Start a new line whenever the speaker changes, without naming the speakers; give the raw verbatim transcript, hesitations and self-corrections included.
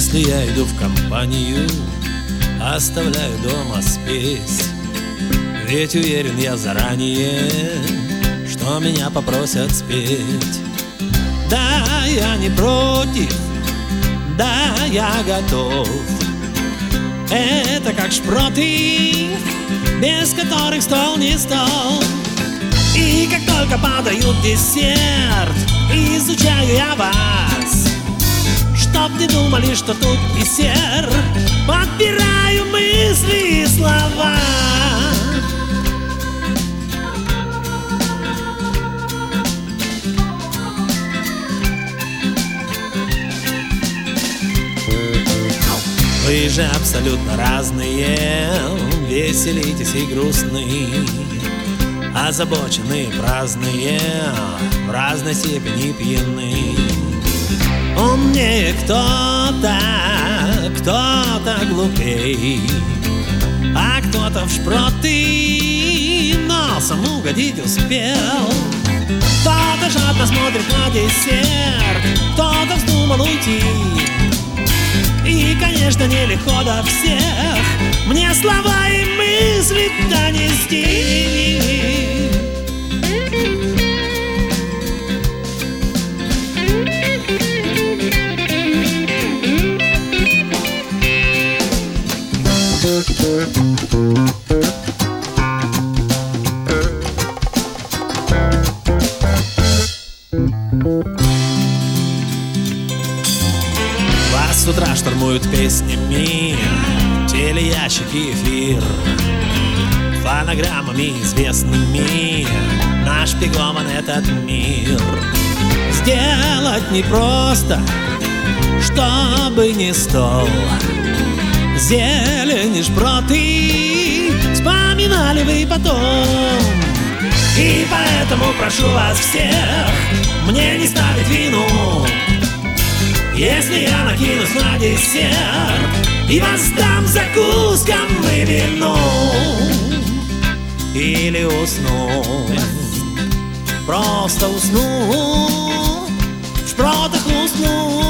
Если я иду в компанию, оставляю дома спесь, ведь уверен я заранее, что меня попросят спеть. Да, я не против, да, я готов. Это как шпроты, без которых стол не стол. И как только подают десерт, изучаю я вас, чтоб не думали, что тут десерт. Подбираю мысли и слова. Вы же абсолютно разные, веселитесь и грустные, озабоченные, праздные, в разной степени пьяны. Умнее кто-то, кто-то глупей, а кто-то в шпроты носом угодить успел. Кто-то жадно смотрит на десерт, кто-то вздумал уйти. И, конечно, нелегко до всех мне слова и мысли донести. Вас с утра штурмуют песнями телеящики, эфир, фонограммами известными нашпигован этот мир. Сделать непросто, чтобы не стол, зелень и шпроты вспоминали вы потом. И поэтому прошу вас всех мне не ставить вину, если я накинусь на десерт и воздам закускам и вину. Или усну, просто усну, в шпротах усну.